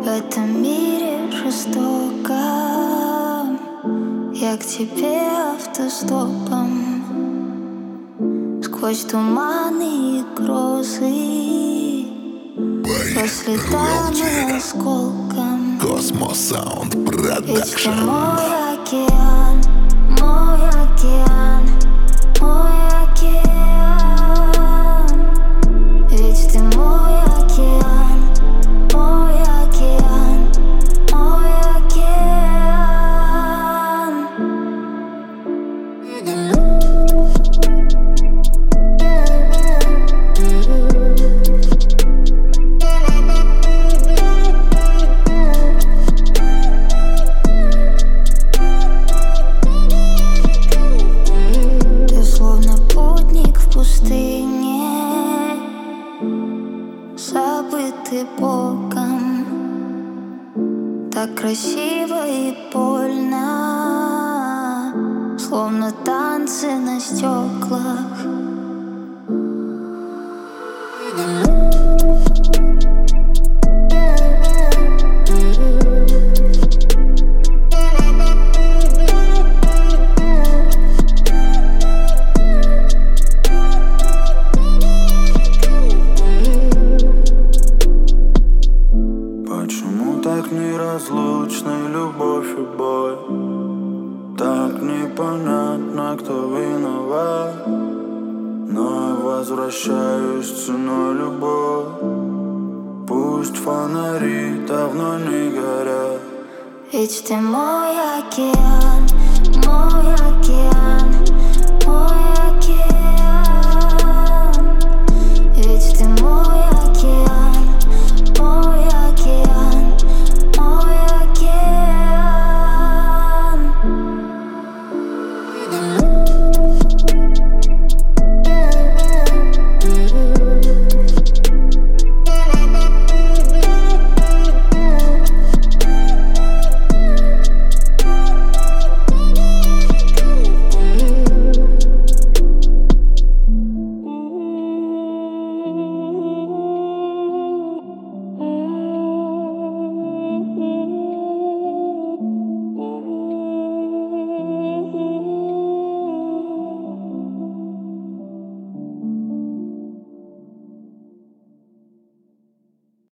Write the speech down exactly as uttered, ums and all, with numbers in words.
В этом мире жестоком я к тебе автостопом. Сквозь туманы и грозы, по следам и осколкам. Космос Саунд Ведь ты Продакшн. мой океан, мой океан, мой океан. Ведь ты мой океан, мой океан, мой океан. Ты словно путник в пустыне, забытый Богом. Так красиво и больно, словно танцы на стеклах. Почему так неразлучны любовь и бой? Так непонятно, кто виноват. Но я возвращаюсь ценой любовь. Пусть фонари давно не горят. Ведь ты мой океан, мой океан, мой океан. Ведь ты мой